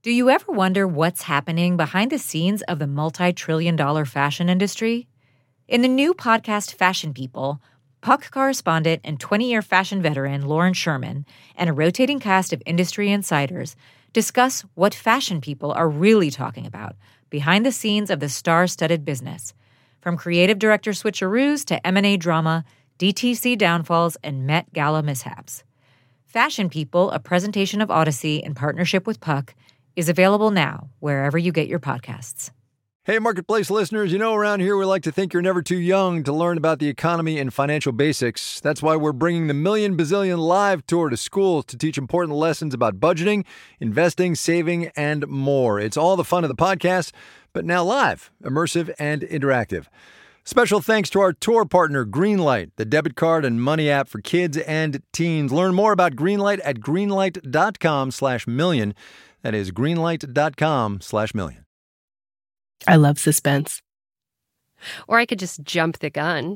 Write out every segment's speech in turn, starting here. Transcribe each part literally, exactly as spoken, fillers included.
Do you ever wonder what's happening behind the scenes of the multi-trillion dollar fashion industry? In the new podcast Fashion People, Puck correspondent and twenty-year fashion veteran Lauren Sherman and a rotating cast of industry insiders discuss what fashion people are really talking about behind the scenes of the star-studded business, from creative director switcheroos to M and A drama, D T C downfalls, and Met Gala mishaps. Fashion People, a presentation of Odyssey in partnership with Puck, is available now wherever you get your podcasts. Hey, Marketplace listeners, you know around here we like to think you're never too young to learn about the economy and financial basics. That's why we're bringing the Million Bazillion Live Tour to schools to teach important lessons about budgeting, investing, saving, and more. It's all the fun of the podcast, but now live, immersive, and interactive. Special thanks to our tour partner, Greenlight, the debit card and money app for kids and teens. Learn more about Greenlight at greenlight.com slash million. That is greenlight.com slash million. I love suspense. Or I could just jump the gun.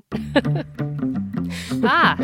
ah.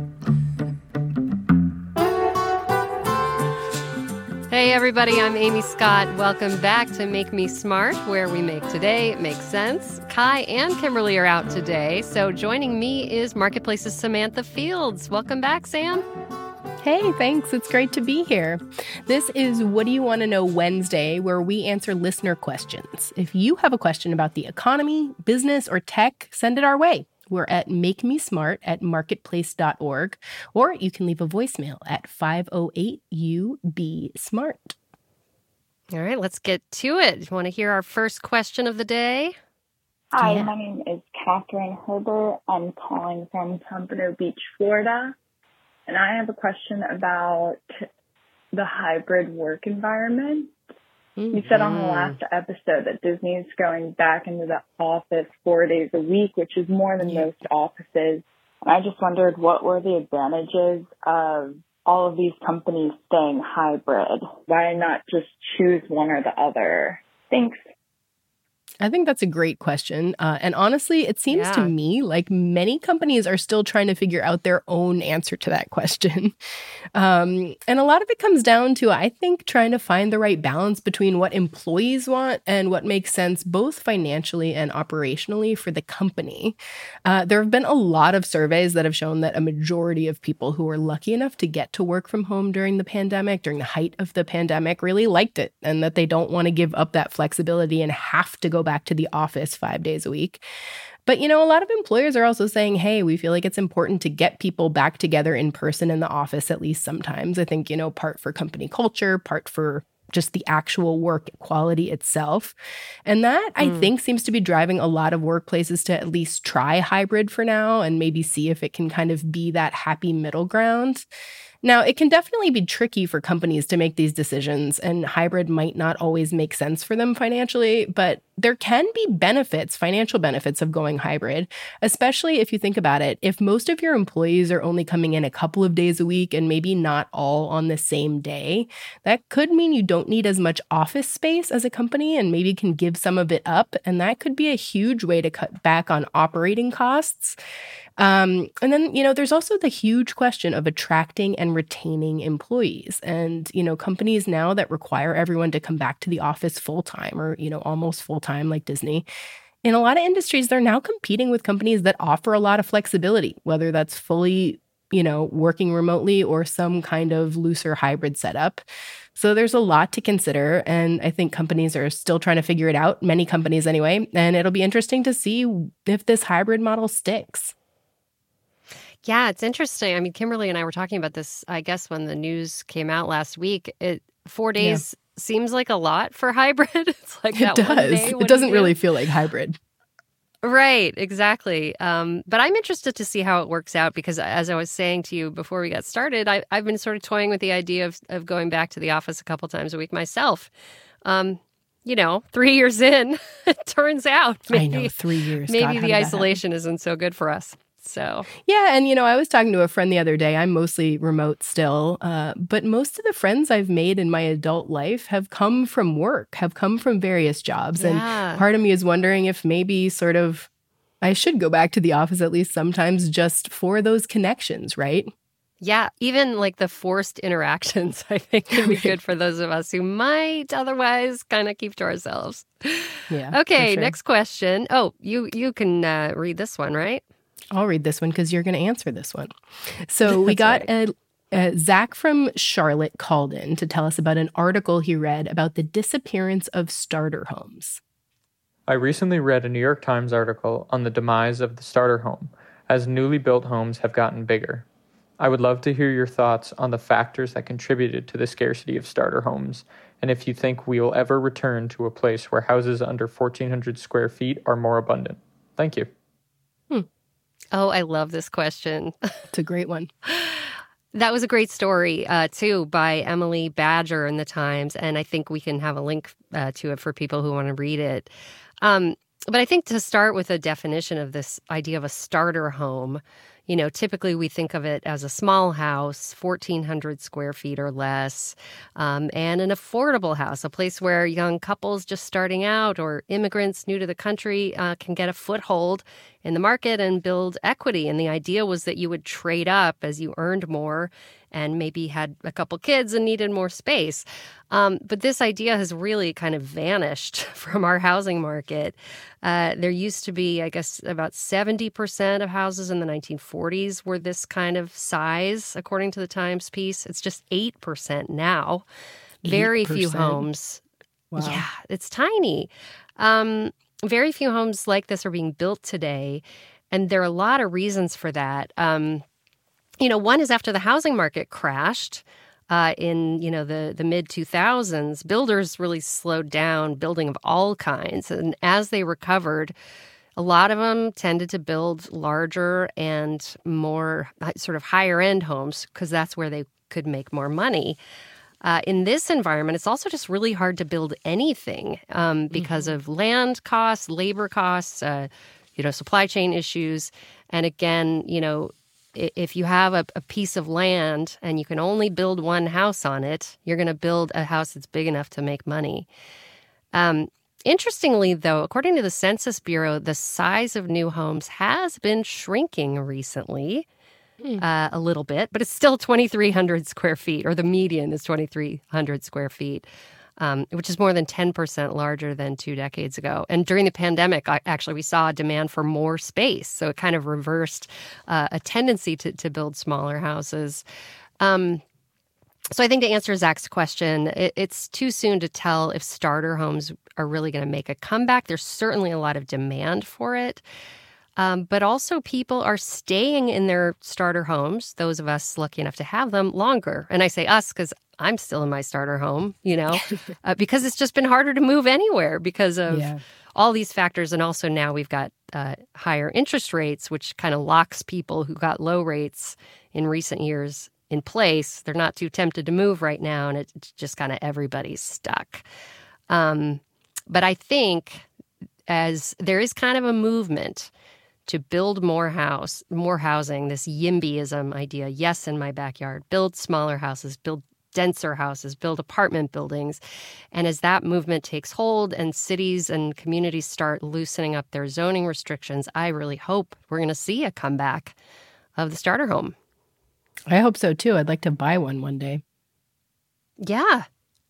Hey, everybody, I'm Amy Scott. Welcome back to Make Me Smart, where we make today make sense. Kai and Kimberly are out today, so joining me is Marketplace's Samantha Fields. Welcome back, Sam. Hey, thanks. It's great to be here. This is What Do You Want to Know Wednesday, where we answer listener questions. If you have a question about the economy, business, or tech, send it our way. We're at make me smart at marketplace dot org, or you can leave a voicemail at five oh eight U B SMART. All right, let's get to it. You want to hear our first question of the day? Hi, Yeah. my name is Catherine Herbert. I'm calling from Pompano Beach, Florida. And I have a question about the hybrid work environment. Mm-hmm. You said on the last episode that Disney is going back into the office four days a week, which is more than Yeah. most offices. And I just wondered what were the advantages of all of these companies staying hybrid? Why not just choose one or the other? Thanks. I think that's a great question. Uh, and honestly, it seems Yeah. to me like many companies are still trying to figure out their own answer to that question. Um, and a lot of it comes down to, I think, trying to find the right balance between what employees want and what makes sense both financially and operationally for the company. Uh, there have been a lot of surveys that have shown that a majority of people who were lucky enough to get to work from home during the pandemic, during the height of the pandemic, really liked it, and that they don't want to give up that flexibility and have to go back to the office five days a week. But, you know, a lot of employers are also saying, hey, we feel like it's important to get people back together in person in the office at least sometimes. I think, you know, part for company culture, part for just the actual work quality itself. And that, mm. I think, seems to be driving a lot of workplaces to at least try hybrid for now and maybe see if it can kind of be that happy middle ground. Now, it can definitely be tricky for companies to make these decisions, and hybrid might not always make sense for them financially, but there can be benefits, financial benefits of going hybrid, especially if you think about it. If most of your employees are only coming in a couple of days a week and maybe not all on the same day, that could mean you don't need as much office space as a company and maybe can give some of it up, and that could be a huge way to cut back on operating costs. Um, and then, you know, there's also the huge question of attracting and retaining employees. And, you know, companies now that require everyone to come back to the office full time or, you know, almost full time like Disney. In a lot of industries, they're now competing with companies that offer a lot of flexibility, whether that's fully, you know, working remotely or some kind of looser hybrid setup. So there's a lot to consider, and I think companies are still trying to figure it out, many companies anyway, and it'll be interesting to see if this hybrid model sticks. Yeah, it's interesting. I mean, Kimberly and I were talking about this, I guess, when the news came out last week. It four days yeah. seems like a lot for hybrid. It's like it that does. One day, it doesn't do? really feel like hybrid. Right, exactly. Um, but I'm interested to see how it works out because, as I was saying to you before we got started, I, I've been sort of toying with the idea of, of going back to the office a couple times a week myself. Um, you know, three years in, it turns out maybe, I know, three years. Maybe God, the isolation isn't so good for us. So yeah, and you know, I was talking to a friend the other day. I'm mostly remote still, uh, but most of the friends I've made in my adult life have come from work, have come from various jobs. Yeah. And part of me is wondering if maybe sort of I should go back to the office at least sometimes just for those connections, right? Yeah, even like the forced interactions, I think, can be good for those of us who might otherwise kind of keep to ourselves. Yeah. Okay, sure. next question. Oh, you you can uh, read this one, right? I'll read this one because you're going to answer this one. So we That's got a, a Zach from Charlotte called in to tell us about an article he read about the disappearance of starter homes. I recently read a New York Times article on the demise of the starter home as newly built homes have gotten bigger. I would love to hear your thoughts on the factors that contributed to the scarcity of starter homes, and if you think we will ever return to a place where houses under fourteen hundred square feet are more abundant. Thank you. Hmm. Oh, I love this question. It's a great one. That was a great story, uh, too, by Emily Badger in the Times, and I think we can have a link uh, to it for people who want to read it. Um, but I think to start with a definition of this idea of a starter home, you know, typically we think of it as a small house, fourteen hundred square feet or less, um, and an affordable house, a place where young couples just starting out or immigrants new to the country uh, can get a foothold in the market and build equity. And the idea was that you would trade up as you earned more and maybe had a couple kids and needed more space. Um, but this idea has really kind of vanished from our housing market. Uh, there used to be, I guess, about seventy percent of houses in the nineteen forties were this kind of size, according to the Times piece. It's just eight percent now. Very eight percent? few homes. Wow. Yeah, it's tiny. Um, very few homes like this are being built today. And there are a lot of reasons for that. Um, you know, one is after the housing market crashed uh, in, you know, the, the mid two thousands, builders really slowed down building of all kinds. And as they recovered, a lot of them tended to build larger and more sort of higher end homes because that's where they could make more money. Uh, in this environment, it's also just really hard to build anything um, because mm-hmm. of land costs, labor costs, uh, you know, supply chain issues. And again, you know, if you have a, a piece of land and you can only build one house on it, you're going to build a house that's big enough to make money. Um, interestingly, though, according to the Census Bureau, the size of new homes has been shrinking recently mm. uh, a little bit, but it's still twenty-three hundred square feet, or the median is twenty-three hundred square feet. Um, which is more than ten percent larger than two decades ago. And during the pandemic, I, actually, we saw a demand for more space. So it kind of reversed uh, a tendency to, to build smaller houses. Um, so I think to answer Zach's question, it, it's too soon to tell if starter homes are really going to make a comeback. There's certainly a lot of demand for it. Um, but also people are staying in their starter homes, those of us lucky enough to have them, longer. And I say us because I'm still in my starter home, you know, uh, because it's just been harder to move anywhere because of yeah. all these factors. And also now we've got uh, higher interest rates, which kind of locks people who got low rates in recent years in place. They're not too tempted to move right now, and it's just kind of everybody's stuck. Um, but I think as there is kind of a movement to build more house, more housing, this YIMBYism idea, yes, in my backyard, build smaller houses, build denser houses, build apartment buildings. And as that movement takes hold and cities and communities start loosening up their zoning restrictions, I really hope we're going to see a comeback of the starter home. I hope so, too. I'd like to buy one one day. Yeah.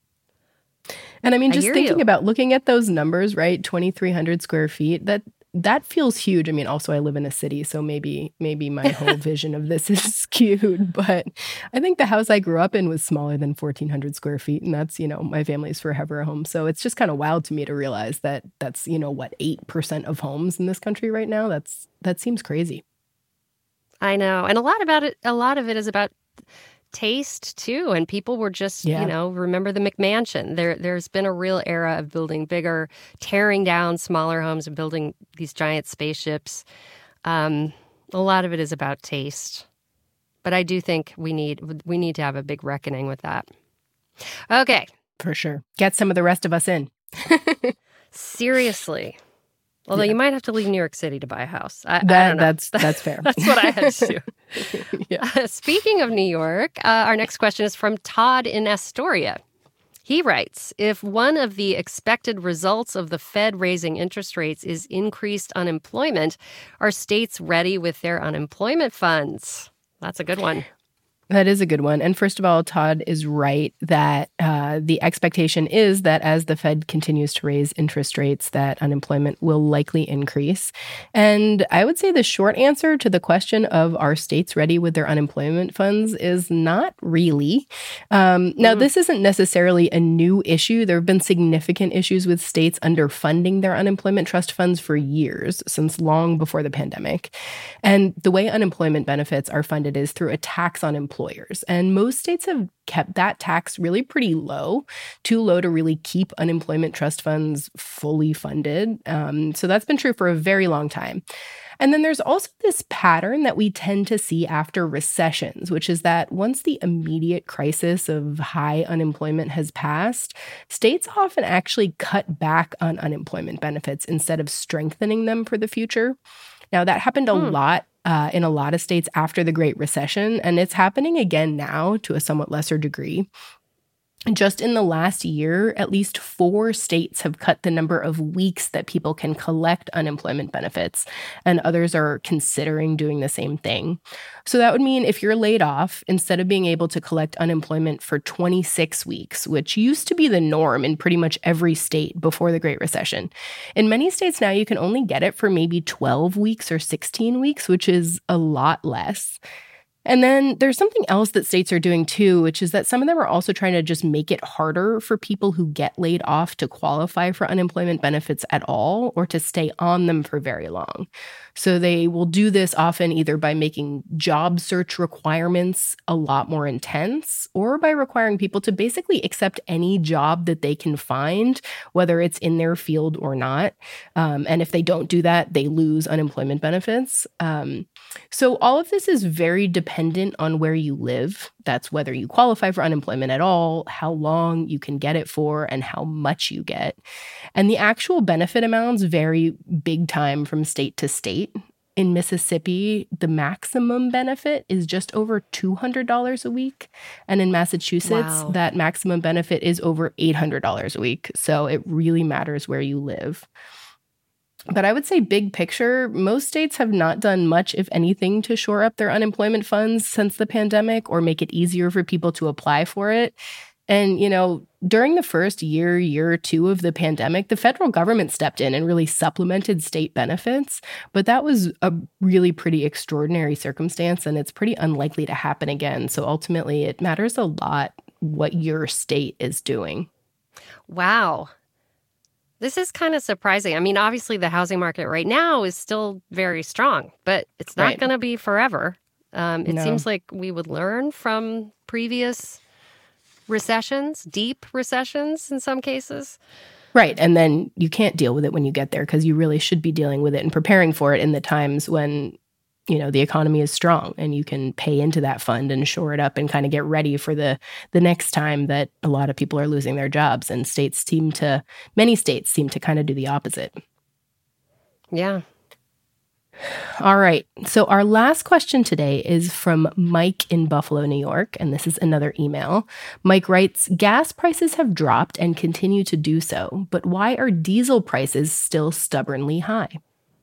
And I mean, just I thinking you. about looking at those numbers, right? twenty-three hundred square feet, that that feels huge. I mean, also I live in a city, so maybe maybe my whole vision of this is skewed. But I think the house I grew up in was smaller than fourteen hundred square feet. And that's, you know, my family's forever home. So it's just kind of wild to me to realize that that's, you know, what, eight percent of homes in this country right now. That's that seems crazy. I know. And a lot about it, a lot of it is about taste too, and people were just yeah. you know remember the McMansion. There there's been a real era of building bigger, tearing down smaller homes and building these giant spaceships. Um, a lot of it is about taste, but I do think we need we need to have a big reckoning with that. Okay, for sure. Get some of the rest of us in. Seriously. Although yeah. you might have to leave New York City to buy a house. I, that, I don't know. That's that's fair. That's what I had to do. yeah. uh, speaking of New York, uh, our next question is from Todd in Astoria. He writes, if one of the expected results of the Fed raising interest rates is increased unemployment, are states ready with their unemployment funds? That's a good one. That is a good one. And first of all, Todd is right that uh, the expectation is that as the Fed continues to raise interest rates, that unemployment will likely increase. And I would say the short answer to the question of are states ready with their unemployment funds is not really. Um, now, mm. this isn't necessarily a new issue. There have been significant issues with states underfunding their unemployment trust funds for years, since long before the pandemic. And the way unemployment benefits are funded is through a tax on employment. Employers. And most states have kept that tax really pretty low, too low to really keep unemployment trust funds fully funded. Um, so that's been true for a very long time. And then there's also this pattern that we tend to see after recessions, which is that once the immediate crisis of high unemployment has passed, states often actually cut back on unemployment benefits instead of strengthening them for the future. Now, that happened a hmm. lot uh, in a lot of states after the Great Recession, and it's happening again now to a somewhat lesser degree. Just in the last year, at least four states have cut the number of weeks that people can collect unemployment benefits, and others are considering doing the same thing. So that would mean if you're laid off, instead of being able to collect unemployment for twenty-six weeks, which used to be the norm in pretty much every state before the Great Recession, in many states now you can only get it for maybe twelve weeks or sixteen weeks, which is a lot less. And then there's something else that states are doing too, which is that some of them are also trying to just make it harder for people who get laid off to qualify for unemployment benefits at all or to stay on them for very long. So they will do this often either by making job search requirements a lot more intense or by requiring people to basically accept any job that they can find, whether it's in their field or not. Um, and if they don't do that, they lose unemployment benefits. Um, so all of this is very dependent on where you live. That's whether you qualify for unemployment at all, how long you can get it for, and how much you get. And the actual benefit amounts vary big time from state to state. In Mississippi, the maximum benefit is just over two hundred dollars a week. And in Massachusetts, wow. that maximum benefit is over eight hundred dollars a week. So it really matters where you live. But I would say big picture, most states have not done much, if anything, to shore up their unemployment funds since the pandemic or make it easier for people to apply for it. And, you know, during the first year, year or two of the pandemic, the federal government stepped in and really supplemented state benefits. But that was a really pretty extraordinary circumstance, and it's pretty unlikely to happen again. So ultimately, it matters a lot what your state is doing. Wow. This is kind of surprising. I mean, obviously, the housing market right now is still very strong, but it's not right. going to be forever. Um, it no. seems like we would learn from previous recessions, deep recessions in some cases. Right. And then you can't deal with it when you get there because you really should be dealing with it and preparing for it in the times when, you know, the economy is strong and you can pay into that fund and shore it up and kind of get ready for the the next time that a lot of people are losing their jobs. And states seem to, many states seem to kind of do the opposite. Yeah. All right. So our last question today is from Mike in Buffalo, New York, and this is another email. Mike writes, gas prices have dropped and continue to do so, but why are diesel prices still stubbornly high?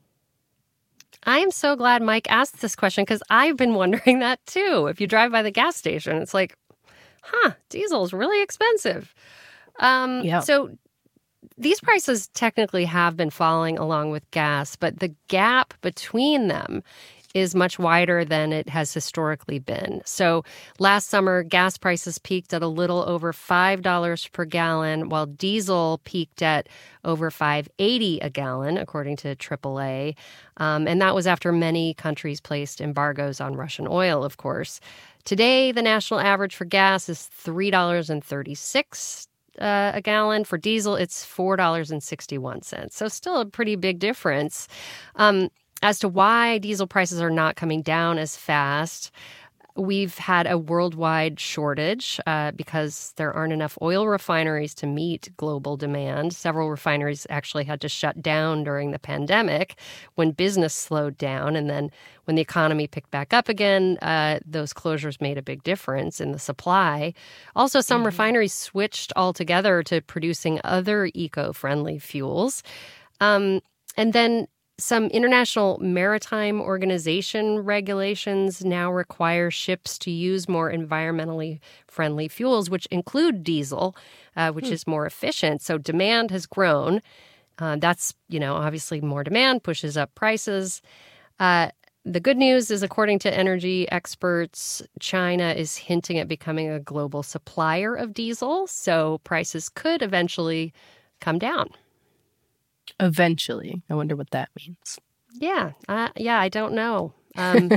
I am so glad Mike asked this question because I've been wondering that too. If you drive by the gas station, it's like, huh, diesel is really expensive. Um, yeah. So these prices technically have been falling along with gas, but the gap between them is much wider than it has historically been. So last summer, gas prices peaked at a little over five dollars per gallon, while diesel peaked at over five dollars and eighty cents a gallon, according to triple A. Um, and that was after many countries placed embargoes on Russian oil, of course. Today, the national average for gas is three dollars and thirty-six cents uh, a gallon. For diesel, it's four dollars and sixty-one cents. So still a pretty big difference. Um, As to why diesel prices are not coming down as fast, we've had a worldwide shortage uh, because there aren't enough oil refineries to meet global demand. Several refineries actually had to shut down during the pandemic when business slowed down. And then when the economy picked back up again, uh, those closures made a big difference in the supply. Also, some mm-hmm. refineries switched altogether to producing other eco-friendly fuels. Um, and then some international maritime organization regulations now require ships to use more environmentally friendly fuels, which include diesel, uh, which hmm. is more efficient. So demand has grown. Uh, that's, you know, obviously more demand pushes up prices. Uh, the good news is, according to energy experts, China is hinting at becoming a global supplier of diesel, so prices could eventually come down. Eventually. I wonder what that means. Yeah. Uh, yeah, I don't know. Um,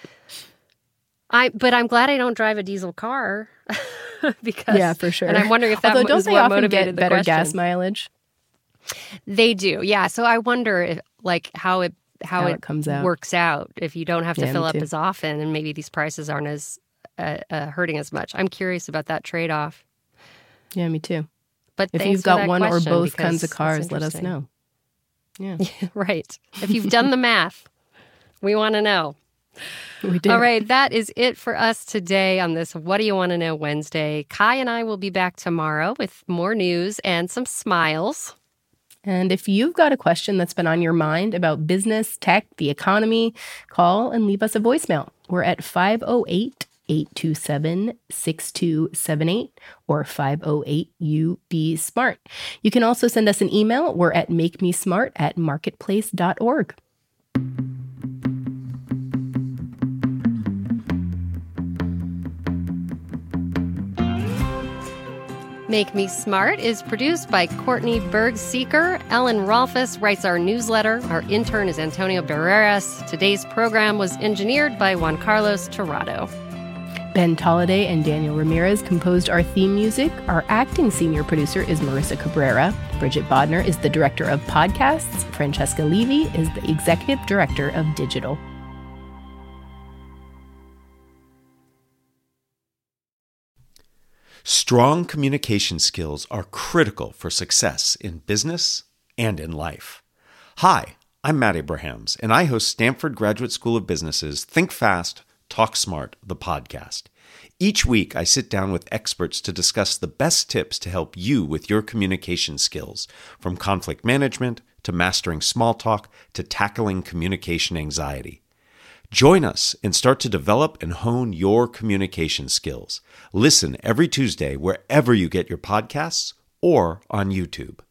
I But I'm glad I don't drive a diesel car. because Yeah, for sure. And I'm wondering if that Although, don't was they what often motivated get better the question. gas mileage? They do. Yeah. So I wonder if, like, how it how, How it, it comes out. works out if you don't have to Yeah, fill me up too. as often, and maybe these prices aren't as uh, uh, hurting as much. I'm curious about that trade-off. Yeah, me too. But If thanks you've for got that one or question, both because kinds of it's cars, let us interesting. know. Yeah, Right. If you've done the math, we want to know. we do. All right, that is it for us today on this What Do You Want to Know Wednesday. Kai and I will be back tomorrow with more news and some smiles. And if you've got a question that's been on your mind about business, tech, the economy, call and leave us a voicemail. We're at five oh eight, eight two seven, six two seven eight or five oh eight U B SMART. You can also send us an email. We're at makemesmart at marketplace dot org. Make Me Smart is produced by Courtney Berg-Seeker. Ellen Rolfes writes our newsletter. Our intern is Antonio Barreras. Today's program was engineered by Juan Carlos Torrado. Ben Tolliday and Daniel Ramirez composed our theme music. Our acting senior producer is Marissa Cabrera. Bridget Bodner is the director of podcasts. Francesca Levy is the executive director of digital. Strong communication skills are critical for success in business and in life. Hi, I'm Matt Abrahams, and I host Stanford Graduate School of Business's Think Fast, Talk Smart, the podcast. Each week, I sit down with experts to discuss the best tips to help you with your communication skills, from conflict management to mastering small talk to tackling communication anxiety. Join us and start to develop and hone your communication skills. Listen every Tuesday wherever you get your podcasts or on YouTube.